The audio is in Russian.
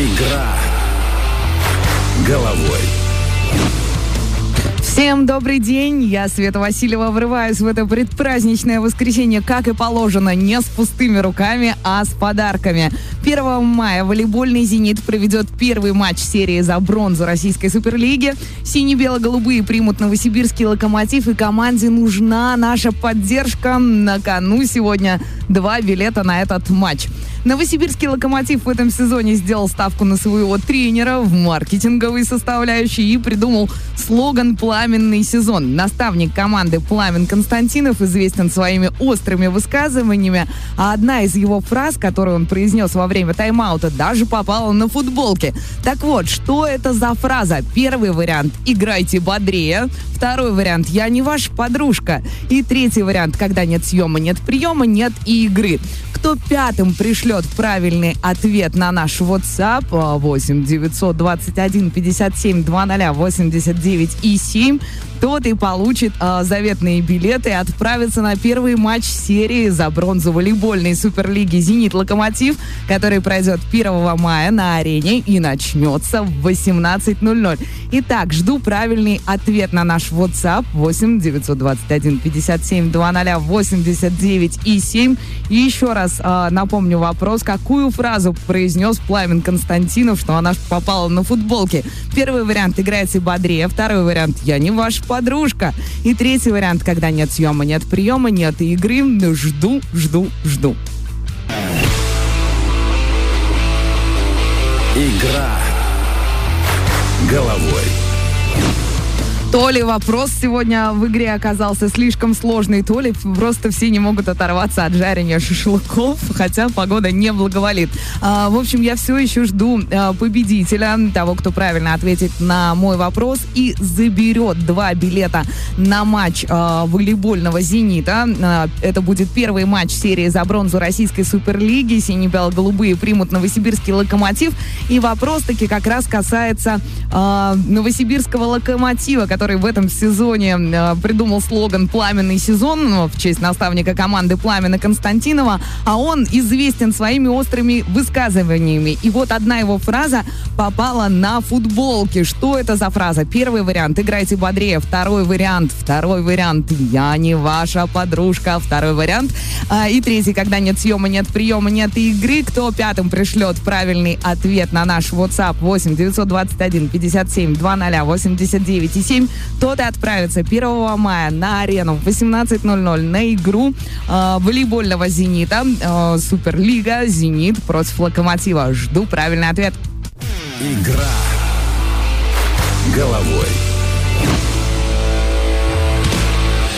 Игра головой. Всем добрый день, я Света Васильева, врываюсь в это предпраздничное воскресенье, как и положено, не с пустыми руками, а с подарками. 1 мая волейбольный «Зенит» проведет первый матч серии за бронзу Российской Суперлиги. Сине-бело-голубые примут новосибирский «Локомотив», и команде нужна наша поддержка. На кону сегодня 2 билета на этот матч. Новосибирский «Локомотив» в этом сезоне сделал ставку на своего тренера в маркетинговой составляющей и придумал слоган «Пламенный сезон». Наставник команды Пламен Константинов известен своими острыми высказываниями, а одна из его фраз, которую он произнес во время тайм-аута, даже попала на футболке. Так вот, что это за фраза? Первый вариант – «Играйте бодрее». Второй вариант – «Я не ваша подружка». И третий вариант – «Когда нет съема, нет приема, нет и игры». Кто пятым пришлет правильный ответ на наш WhatsApp 8 921 57 00 89 и 7, тот и получит заветные билеты и отправится на первый матч серии за бронзу волейбольной Суперлиги «Зенит-Локомотив», который пройдет 1 мая на арене и начнется в 18:00. Итак, жду правильный ответ на наш WhatsApp 8 921 57 00 89 и 7. И еще раз напомню вопрос: какую фразу произнес Пламен Константинов, что она попала на футболке? Первый вариант – «Играйте бодрее». Второй вариант – «Я не ваша подружка». И третий вариант – «Когда нет съема, нет приема, нет игры». Жду. Игра головой. То ли вопрос сегодня в игре оказался слишком сложный, то ли просто все не могут оторваться от жарения шашлыков, хотя погода не благоволит. В общем, я все еще жду победителя, того, кто правильно ответит на мой вопрос и заберет 2 билета на матч волейбольного «Зенита». Это будет первый матч серии за бронзу Российской Суперлиги. Сине-бело-голубые примут новосибирский «Локомотив». И вопрос таки как раз касается новосибирского «Локомотива», который в этом сезоне придумал слоган «Пламенный сезон» в честь наставника команды Пламена Константинова, а он известен своими острыми высказываниями. И вот одна его фраза попала на футболке. Что это за фраза? Первый вариант – «Играйте бодрее». Второй вариант – «Я не ваша подружка». Второй вариант. И третий – «Когда нет съема, нет приема, нет игры». Кто пятым пришлет правильный ответ на наш WhatsApp 8 921 57 00 89 и 7, тот и отправится 1 мая на арену в 18:00 на игру волейбольного «Зенита». Суперлига «Зенит» против «Локомотива». Жду правильный ответ. Игра головой.